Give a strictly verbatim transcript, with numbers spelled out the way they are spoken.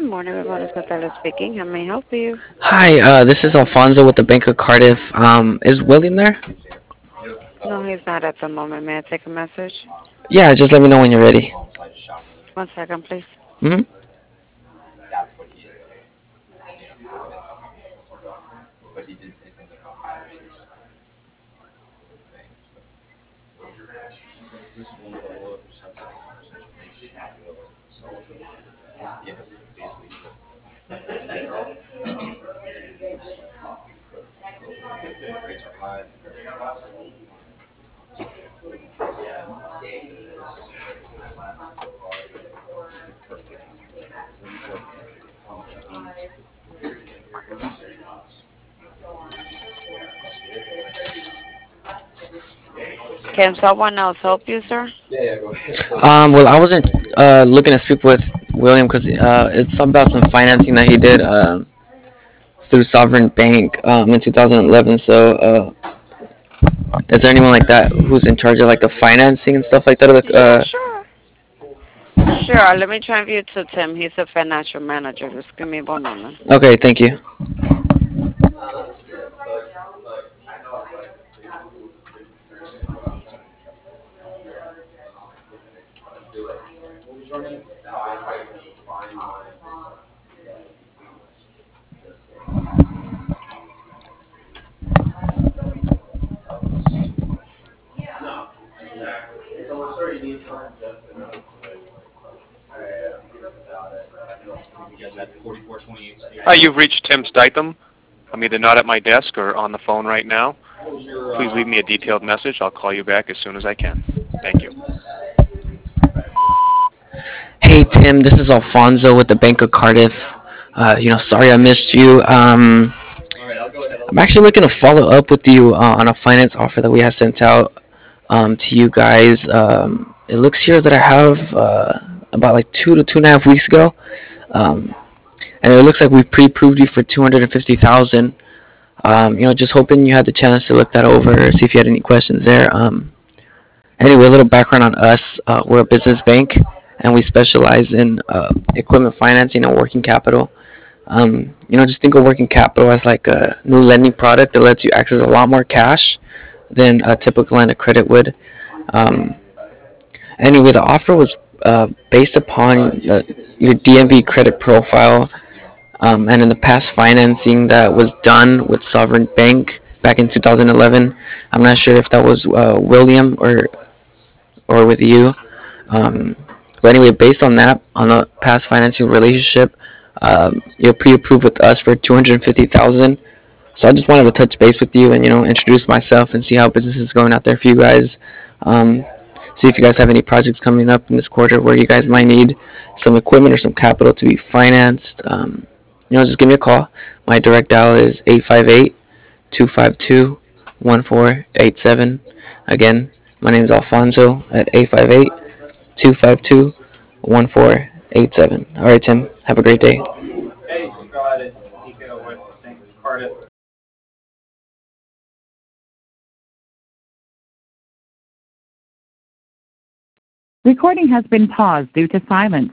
Good morning, everyone. It's Natalia speaking. How may I help you? Hi, uh, this is Alfonso with the Bank of Cardiff. Um, is William there? No, he's not at the moment. May I take a message? Yeah, just let me know when you're ready. One second, please. hmm Can someone else help you, sir? Um, well, I wasn't uh, looking to speak with William because uh, it's about some financing that he did uh, through Sovereign Bank um, in two thousand eleven. So, uh, is there anyone like that who's in charge of like the financing and stuff like that? Of the, Yeah, uh, sure. Sure. Let me transfer you to Tim. He's a financial manager. Just give me one moment. okay, thank you. Hi, you've reached Tim Stitham. I'm either not at my desk or on the phone right now. Please leave me a detailed message. I'll call you back as soon as I can. Thank you. Hey Tim, this is Alfonso with the Bank of Cardiff. Uh, you know, sorry I missed you. Um, I'm actually looking to follow up with you uh, on a finance offer that we have sent out um, to you guys. Um, it looks here that I have uh, about like two to two and a half weeks ago, um, and it looks like we pre-approved you for two hundred and fifty thousand. Um, you know, just hoping you had the chance to look that over, see if you had any questions there. Um, anyway, a little background on us: uh, we're a business bank, and we specialize in uh, equipment financing and working capital. Um, you know, just think of working capital as like a new lending product that lets you access a lot more cash than a typical line of credit would. Um, anyway, the offer was uh, based upon uh, your D M V credit profile, um, and in the past financing that was done with Sovereign Bank back in two thousand eleven. I'm not sure if that was uh, William or or with you. Um, but anyway, based on that, on the past financing relationship, um, you're pre-approved with us for two hundred fifty thousand. So I just wanted to touch base with you and you know introduce myself and see how business is going out there for you guys. Um, see if you guys have any projects coming up in this quarter where you guys might need some equipment or some capital to be financed. Um, you know, just give me a call. My direct dial is eight five eight, two five two, one four eight seven. Again, my name is Alfonso at eight five eight, two five two, one four eight seven. All right, Tim. Have a great day. Recording has been paused due to silence.